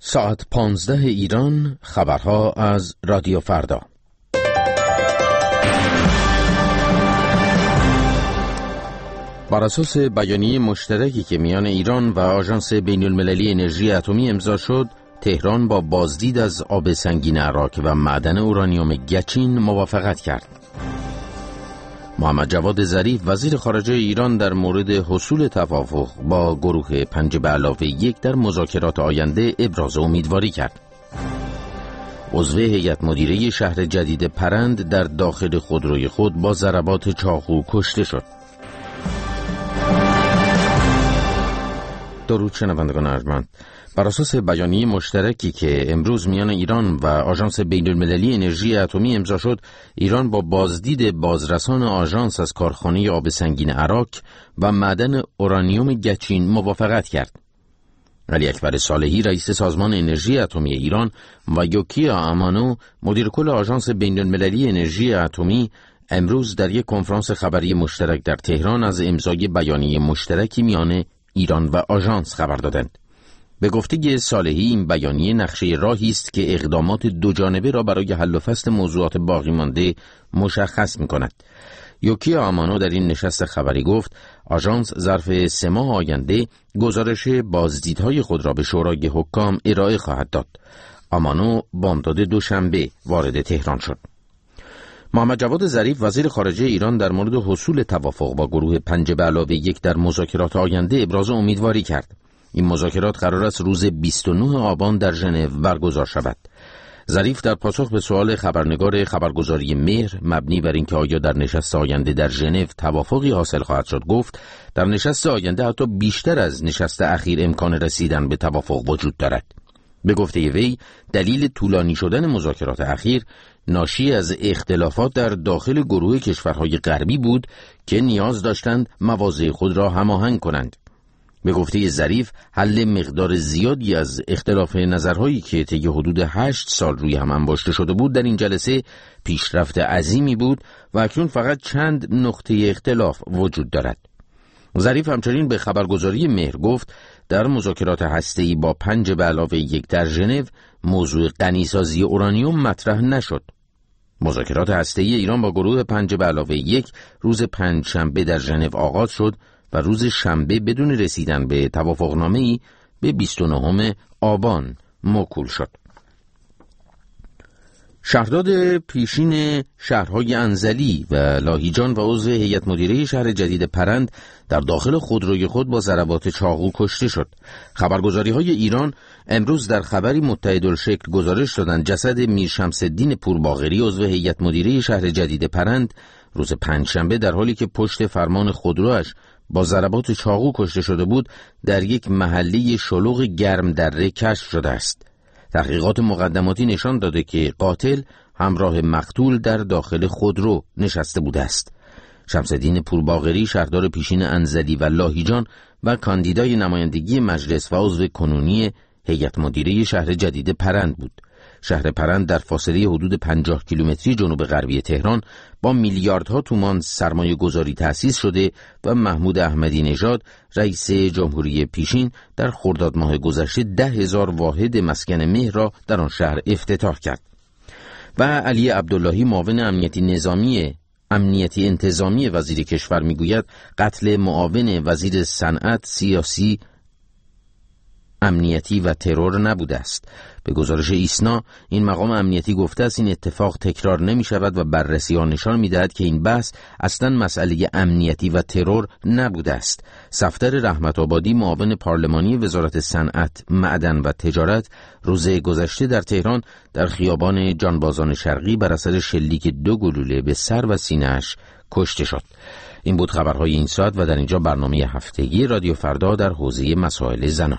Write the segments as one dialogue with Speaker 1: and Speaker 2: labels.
Speaker 1: ساعت 15 ایران، خبرها از رادیو فردا. بر اساس بیانیه مشترکی که میان ایران و آژانس بین‌المللی انرژی اتمی امضا شد، تهران با بازدید از آب سنگین عراق و معدن اورانیوم گچین موافقت کرد. محمد جواد ظریف وزیر خارجه ایران در مورد حصول توافق با گروه 5+1 در مذاکرات آینده ابراز امیدواری کرد. عضو هیئت مدیره شهر جدید پرند در داخل خودروی خود با ضربات چاقو کشته شد. درود شنوندگان ارجمند، بر اساس بیانیه مشترکی که امروز میان ایران و آژانس بین‌المللی انرژی اتمی امضا شد، ایران با بازدید بازرسان آژانس از کارخانه آب سنگین عراق و معدن اورانیوم گچین موافقت کرد. علی اکبر صالحی رئیس سازمان انرژی اتمی ایران و یوکیا امانو مدیر کل آژانس بین‌المللی انرژی اتمی امروز در یک کنفرانس خبری مشترک در تهران از امضای بیانیه مشترکی میان ایران و آژانس خبر دادند. به گفته صالحی، این بیانیه نقشه راهی است که اقدامات دوجانبه را برای حل و فصل موضوعات باقی مانده مشخص می‌کند. یوکیا امانو در این نشست خبری گفت آژانس ظرف 3 ماه آینده گزارش بازدیدهای خود را به شورای حکام ارائه خواهد داد. امانو بامداد دوشنبه وارد تهران شد. محمد جواد ظریف وزیر خارجه ایران در مورد حصول توافق با گروه 5+1 در مذاکرات آینده ابراز امیدواری کرد. این مذاکرات قرار است روز 29 آبان در ژنو برگزار شود. ظریف در پاسخ به سوال خبرنگار خبرگزاری مهر مبنی بر اینکه آیا در نشست آینده در ژنو توافقی حاصل خواهد شد گفت در نشست آینده حتی بیشتر از نشست اخیر امکان رسیدن به توافق وجود دارد. به گفته وی دلیل طولانی شدن مذاکرات اخیر ناشی از اختلافات در داخل گروه کشورهای غربی بود که نیاز داشتند مواضع خود را هماهنگ کنند. به گفته ظریف حل مقدار زیادی از اختلاف نظرهایی که طی حدود 8 سال روی هم انباشته شده بود در این جلسه پیشرفت عظیمی بود و اکنون فقط چند نقطه اختلاف وجود دارد. ظریف همچنین به خبرگزاری مهر گفت در مذاکرات هسته‌ای با 5+1 در ژنو موضوع غنیسازی اورانیوم مطرح نشد. مذاکرات هسته‌ای ایران با گروه 5+1 روز پنجشنبه در ژنو آغاز شد و روز شنبه بدون رسیدن به توافقنامه‌ای به 29 آبان موکول شد. شهرداد پیشین شهرهای انزلی و لاهیجان و عضو هیئت مدیره شهر جدید پرند در داخل خودروی خود با ضربات چاقو کشته شد. خبرگزاری‌های ایران امروز در خبری متحدالشکل گزارش دادند جسد میر شمس‌الدین پورباقری عضو هیئت مدیره شهر جدید پرند روز پنجشنبه در حالی که پشت فرمان خودرویش با ضربات چاقو کشته شده بود در یک محله شلوغ گرم دره کشف شده است. تحقیقات مقدماتی نشان داده که قاتل همراه مقتول در داخل خودرو نشسته بوده است. شمس‌الدین پورباقری شهردار پیشین انزلی و لاهیجان و کاندیدای نمایندگی مجلس و عضو کنونی هیئت مدیره شهر جدید پرند بود. شهر پرند در فاصله حدود 50 کیلومتری جنوب غربی تهران با میلیاردها تومان سرمایه گذاری تأسیس شده و محمود احمدی نژاد رئیس جمهوری پیشین در خرداد ماه گذشته 10,000 واحد مسکن مهر را در آن شهر افتتاح کرد. و علی عبداللهی معاون امنیتی انتظامی وزیر کشور میگوید قتل معاون وزیر صنعت سیاسی امنیتی و ترور نبوده است. به گزارش ایسنا این مقام امنیتی گفته است این اتفاق تکرار نمی شود و بررسی ها نشان می دهد که این بحث اصلا مسئله امنیتی و ترور نبوده است. صفدر رحمت آبادی معاون پارلمانی وزارت صنعت، معدن و تجارت روز گذشته در تهران در خیابان جانبازان شرقی بر اثر شلیک 2 گلوله به سر و سینه‌اش کشته شد. این بود خبرهای این ساعت و در اینجا برنامه هفتگی رادیو فردا در حوزه مسائل زنان.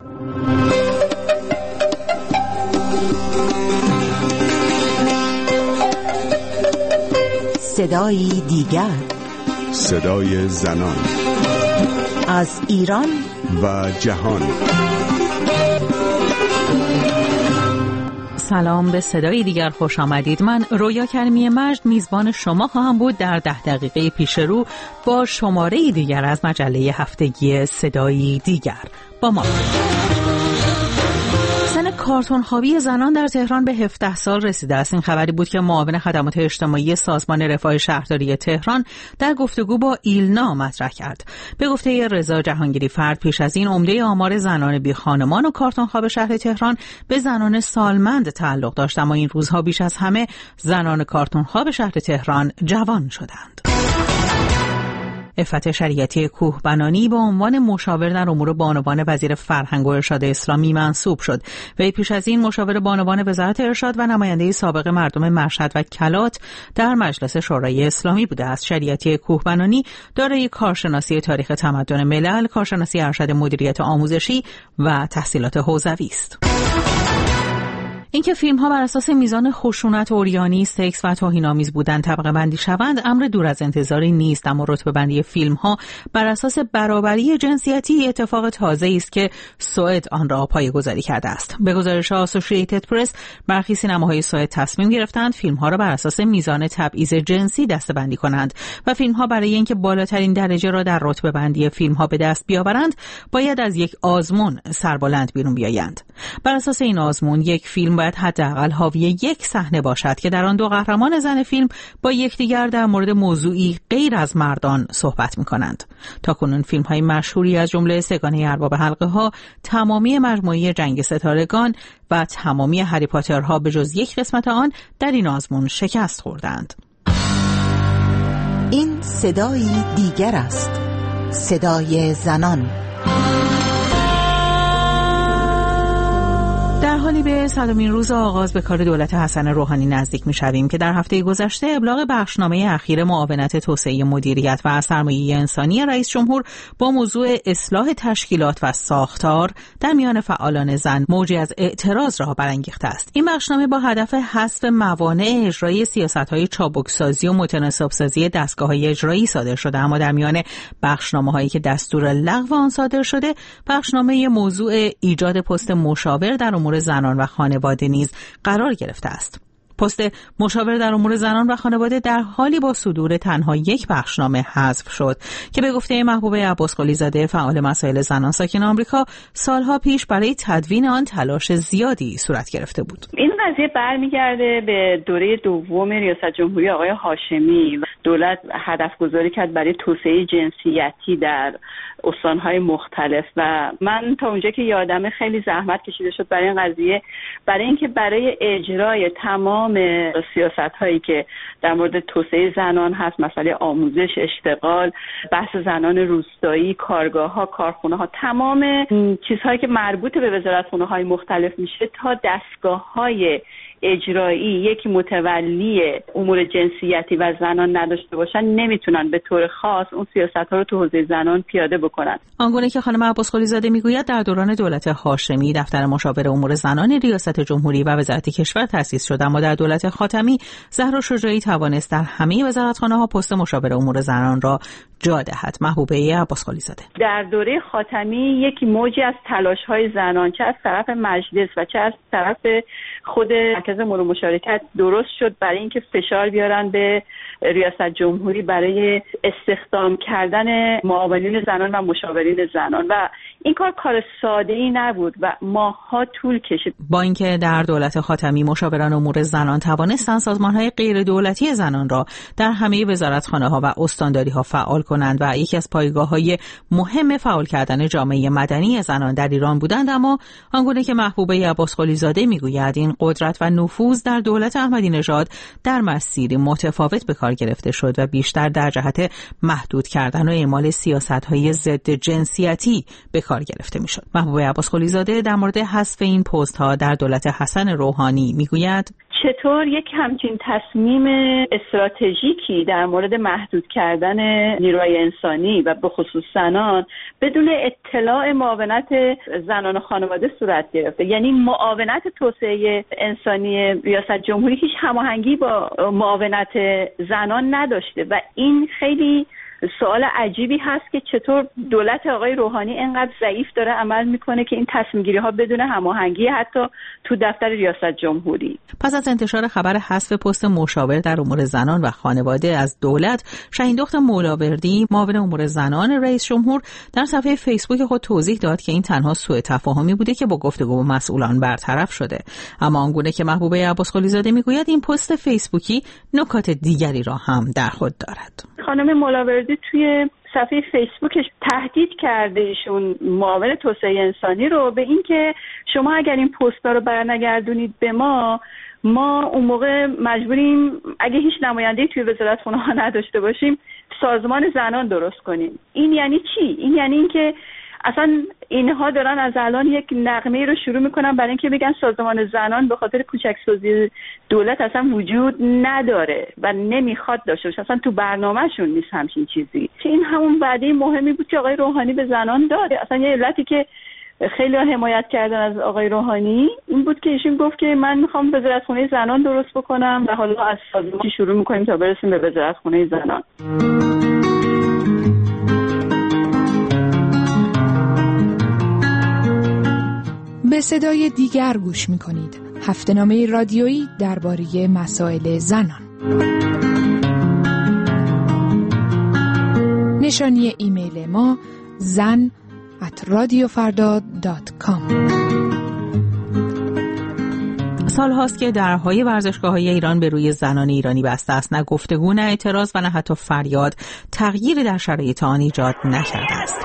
Speaker 2: صدای دیگر،
Speaker 3: صدای زنان
Speaker 2: از ایران
Speaker 3: و جهان.
Speaker 4: سلام، به صدای دیگر خوش آمدید. من رویا کریمی مجد میزبان شما خواهم بود در 10 دقیقه پیش رو با شماره دیگر از مجله هفتگی صدای دیگر. با ما سن کارتون خوابی زنان در تهران به 17 سال رسیده است. این خبری بود که معاون خدمات اجتماعی سازمان رفاه شهرداری تهران در گفتگو با ایلنا مطرح کرد. به گفته رضا جهانگیری فرد، پیش از این عمده آمار زنان بی خانمان و کارتون خواب شهر تهران به زنان سالمند تعلق داشت، اما این روزها بیش از همه زنان کارتون خواب شهر تهران جوان شدند. عفت شریعتی کوهبنانی به عنوان مشاور در امور بانوان وزیر فرهنگ و ارشاد اسلامی منصوب شد. وی پیش از این مشاور بانوان وزارت ارشاد و نماینده سابق مردم مشهد و کلات در مجلس شورای اسلامی بوده است. شریعتی کوهبنانی دارای کارشناسی تاریخ تمدن ملل، کارشناسی ارشد مدیریت آموزشی و تحصیلات حوزوی است. اینکه فیلم‌ها بر اساس میزان خشونت، عریانی، سکس و توهین‌آمیز بودن طبقه بندی شوند امر دور از انتظاری نیست، اما رتبه بندی فیلم‌ها بر اساس برابری جنسیتی اتفاق تازه‌ای است که سوئد آن را پایه‌گذاری کرده است. به گزارش آسوشییتد پرس، برخی سینماهای سوئد تصمیم گرفتند فیلم‌ها را بر اساس میزان تبعیض جنسی دسته‌بندی کنند و فیلم‌ها برای اینکه بالاترین درجه را در رتبه بندی فیلم‌ها به دست بیاورند باید از یک آزمون سربلند بیرون بیایند. بر اساس این آزمون یک فیلم باید حداقل حاوی یک صحنه باشد که در آن دو قهرمان زن فیلم با یکدیگر در مورد موضوعی غیر از مردان صحبت می‌کنند. تاکنون فیلم‌های مشهوری از جمله سگانه ارباب حلقه‌ها، تمامی مجموعه جنگ ستارگان و تمامی هری پاترها به جز یک قسمت آن در این آزمون شکست خوردند.
Speaker 2: این صدای دیگر است، صدای زنان.
Speaker 4: در حالی به 100مین روز آغاز به کار دولت حسن روحانی نزدیک می‌شویم که در هفته گذشته ابلاغ بخشنامه اخیر معاونت توسعه مدیریت و سرمایه انسانی رئیس جمهور با موضوع اصلاح تشکیلات و ساختار در میان فعالان زن موجی از اعتراض را برانگیخته است. این بخشنامه با هدف حذف موانع اجرایی سیاست‌های چابکسازی و متناسب‌سازی دستگاه‌های اجرایی صادر شده، اما در میان بخشنامه‌هایی که دستور لغو آن صادر شده، بخشنامه موضوع ایجاد پست مشاور در امور زنان و خانواده نیز قرار گرفته است. پست مشاور در امور زنان و خانواده در حالی با صدور تنها یک بخشنامه حذف شد که به گفته محبوبه عباسقلی زاده، فعال مسائل زنان ساکن آمریکا، سالها پیش برای تدوین آن تلاش زیادی صورت گرفته بود.
Speaker 5: این قضیه برمیگرده به دوره دوم ریاست جمهوری آقای هاشمی. دولت هدف گذاری کرد برای توسعه جنسیتی در استانهای مختلف و من تا اونجا که یادمه خیلی زحمت کشیده شد برای این قضیه، برای اینکه برای اجرای تمام سیاست‌هایی که در مورد توسعه زنان هست، مسئله آموزش، اشتغال، بحث زنان روستایی، کارگاه‌ها، کارخونه‌ها، تمام چیزهایی که مربوط به وزارتخونه‌های مختلف میشه تا دستگاه‌های اجرایی یکی متولی امور جنسیتی و زنان نداشته باشن، نمیتونن به طور خاص اون سیاست‌ها رو تو حوزه زنان پیاده بکنن.
Speaker 4: آنگونه که خانم عباسقلی زاده میگوید، در دوران دولت هاشمی دفتر مشاور امور زنان ریاست جمهوری و وزارت کشور تأسیس شد، اما در دولت خاتمی زهرا شجاعی توانست در همه وزارتخانه‌ها پست مشاور امور زنان را جا دهد. محبوبه عباسقلی زاده:
Speaker 5: در دوره خاتمی یک موجی از تلاش‌های زنان چه از طرف مجلس و چه از طرف خود مرکز امور مشارکت درست شد برای اینکه فشار بیارن به ریاست جمهوری برای استخدام کردن معاونین زنان و مشاورین زنان و این کار ساده‌ای نبود و ماه‌ها طول کشید.
Speaker 4: با اینکه در دولت خاتمی مشاوران امور زنان توانستند سازمان‌های غیر دولتی زنان را در همه وزارتخانه‌ها و استانداری‌ها فعال کنند و یکی از پایگاه‌های مهم فعال کردن جامعه مدنی زنان در ایران بودند، اما آنگونه که محبوبه عباسقلی زاده می‌گوید، این قدرت و نفوذ در دولت احمدی نژاد در مسیری متفاوت به کار گرفته شد و بیشتر در جهت محدود کردن و اعمال سیاست‌های ضد جنسیتی به کار گرفته می‌شد. محبوبه عباسقلی زاده در مورد حذف این پست‌ها در دولت حسن روحانی می‌گوید:
Speaker 5: چطور یک همچین تصمیم استراتژیکی در مورد محدود کردن نیروی انسانی و به خصوص زنان بدون اطلاع معاونت زنان و خانواده صورت گرفته؟ یعنی معاونت توسعه انسانی ریاست جمهوری هیچ هماهنگی با معاونت زنان نداشته و این خیلی سوال عجیبی هست که چطور دولت آقای روحانی اینقدر ضعیف داره عمل میکنه که این تصمیم گیری ها بدون هماهنگی حتی تو دفتر ریاست جمهوری.
Speaker 4: پس از انتشار خبر حذف پست مشاور در امور زنان و خانواده از دولت، شهیندخت مولاوردی، معاون امور زنان رئیس جمهور، در صفحه فیسبوک خود توضیح داد که این تنها سوء تفاهمی بوده که با گفتگو با مسئولان برطرف شده. اما آنگونه که محبوبه عباسقلی زاده میگوید این پست فیسبوکی نکات دیگری را هم در خود دارد.
Speaker 5: خانم مولاوردی توی صفحه فیسبوکش تهدید کرده ایشون معاون توسعه انسانی رو به این که شما اگر این پست‌ها رو برنگردونید به ما اون موقع مجبوریم اگه هیچ نماینده‌ای توی وزارت خونه ها نداشته باشیم سازمان زنان درست کنیم. این یعنی چی؟ این یعنی این که اصلا اینها دارن از الان یک نغمه رو شروع میکنن برای اینکه بگن سازمان زنان به خاطر کوچکسازی دولت اصلا وجود نداره و نمیخواد داشته باشه، اصلا تو برنامهشون نیست همچین چیزی. که این همون وعده مهمی بود که آقای روحانی به زنان داده. اصلا یه علتی که خیلی حمایت کردن از آقای روحانی این بود که ایشون گفت که من میخوام وزارتخونه زنان درست بکنم و حالا از سازمان شروع میکنیم تا برسیم به وزارتخونه زنان.
Speaker 6: به صدای دیگر گوش میکنید. هفته‌نامه رادیویی درباره مسائل زنان. نشانی ایمیل ما zan@radiofarda.com.
Speaker 4: سال هاست که درهای ورزشگاه‌های ایران به روی زنان ایرانی بسته است. نه گفتگو، نه اعتراض و نه حتی فریاد تغییری در شرایط آن ایجاد نکرده است.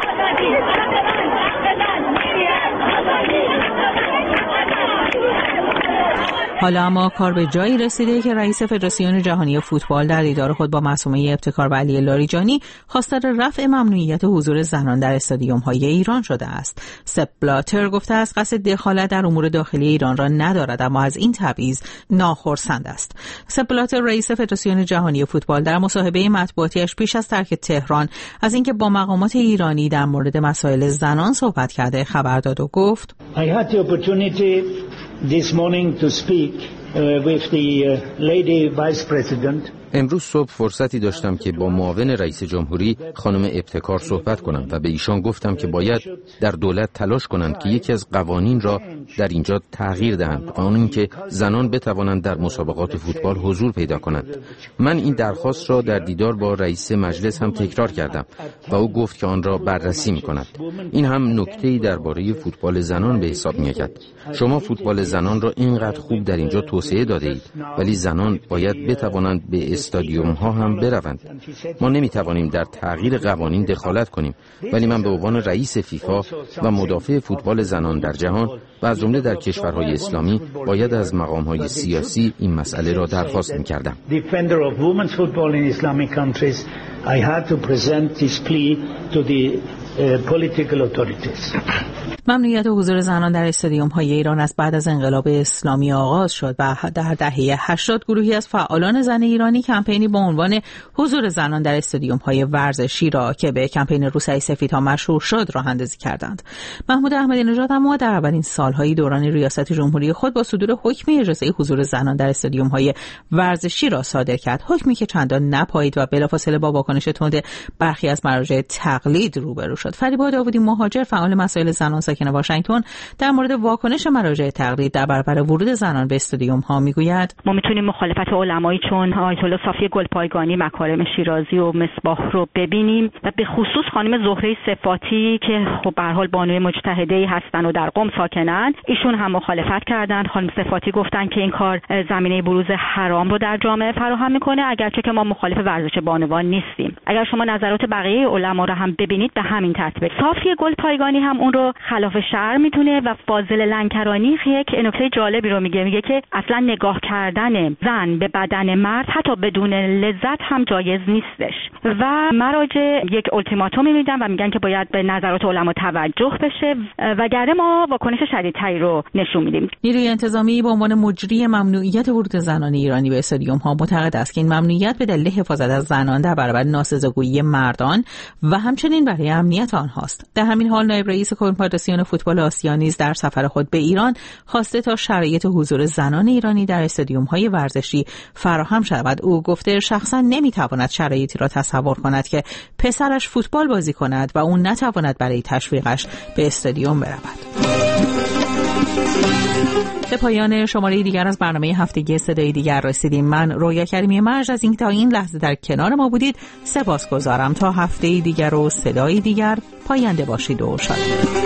Speaker 4: حالا اما کار به جایی رسیده که رئیس فدراسیون جهانی فوتبال در دیدار خود با معصومه ابتکار و علی لاریجانی خواستار رفع ممنوعیت حضور زنان در استادیوم‌های ایران شده است. سپ بلاتر گفته است قصد دخالت در امور داخلی ایران را ندارد، اما از این تبعیض ناخرسند است. سپ بلاتر رئیس فدراسیون جهانی فوتبال در مصاحبه مطبوعاتیش پیش از ترک تهران از اینکه با مقامات ایرانی در مورد مسائل زنان صحبت کرده خبر داد و گفت
Speaker 7: I had the opportunity this morning to speak with the lady vice president.
Speaker 1: امروز صبح فرصتی داشتم که با معاون رئیس جمهوری خانم ابتکار صحبت کنم و به ایشان گفتم که باید در دولت تلاش کنند که یکی از قوانین را در اینجا تغییر دهند، قانونی که زنان بتوانند در مسابقات فوتبال حضور پیدا کنند. من این درخواست را در دیدار با رئیس مجلس هم تکرار کردم و او گفت که آن را بررسی می‌کند. این هم نکته‌ای درباره فوتبال زنان به حساب می‌آید. شما فوتبال زنان را اینقدر خوب در اینجا توسعه داده اید، ولی زنان باید بتوانند به استادیوم ها هم بروند. ما نمیتوانیم در تغییر قوانین دخالت کنیم، ولی من به عنوان رئیس فیفا و مدافع فوتبال زنان در جهان و از جمله در کشورهای اسلامی باید از مقام‌های سیاسی این مسئله را درخواست می‌کردم.
Speaker 7: I had to present this plea to the political authorities.
Speaker 4: ممنوعیت حضور زنان در استادیوم‌های ایران از بعد از انقلاب اسلامی آغاز شد و در دهه 80 گروهی از فعالان زن ایرانی کمپینی با عنوان حضور زنان در استادیوم‌های ورزشی را که به کمپین روسری سفیدها مشهور شد راه اندازی کردند. محمود احمدی نژاد اما در اولین سال‌های دوران ریاست جمهوری خود با صدور حکم اجازه حضور زنان در استادیوم‌های ورزشی را صادر کرد، حکمی که چندان نپایید و بلافاصله با واکنش تند برخی از مراجع تقلید روبرو شد. فریبا داوودی مهاجر فعال مسائل زنان ساکن واشنگتن در مورد واکنش مراجع تقلید در برابر ورود زنان به استادیوم ها میگوید
Speaker 8: ما میتونیم مخالفت علمایی چون آیت الله صافی گلپایگانی، مکارم شیرازی و مصباح رو ببینیم و به خصوص خانم زهره صفاتی که خب به هر حال بانوی مجتهده‌ای هستن و در قم ساکنن، ایشون هم مخالفت کردند. خانم صفاتی گفتن که این کار زمینه بروز حرام رو در جامعه فراهم میکنه، اگرچه که ما مخالف ورزش بانوان نیستیم. اگر شما نظرات بقیه علما رو هم ببینید به همین ترتیب. صافی گلپایگانی هم اون رو خلاف شرع میتونه و فاضل لنکرانی یک نکته جالبی رو میگه که اصلا نگاه کردن زن به بدن مرد حتی بدون لذت هم جایز نیستش و مراجع یک التیماتومی میدن و میگن که باید به نظرات علما توجه بشه وگرنه ما واکنش شدیدتری رو نشون میدیم.
Speaker 4: نیروی انتظامی به عنوان مجری ممنوعیت ورود زنان ایرانی به استادیوم ها معتقد است که این ممنوعیت به دلیل حفاظت از زنان در برابر ناسزاگویی مردان و همچنین برای امنیت آنهاست. در همین حال نایب رئیس کنفدراسیون فدراسیون فوتبال آسیا نیز در سفر خود به ایران خواسته تا شرایط حضور زنان ایرانی در استادیوم‌های ورزشی فراهم شود. او گفته شخصا نمی‌تواند شرایطی را تصور کند که پسرش فوتبال بازی کند و اون نتواند برای تشویقش به استادیوم برود. به پایان شماره دیگر از برنامه هفتگی صدای دیگر رسیدیم. من رویا کریمی مرج از اینکه تا این لحظه در کنار ما بودید سپاسگزارم. تا هفته دیگر و صدای دیگر پاینده باشید و شاد.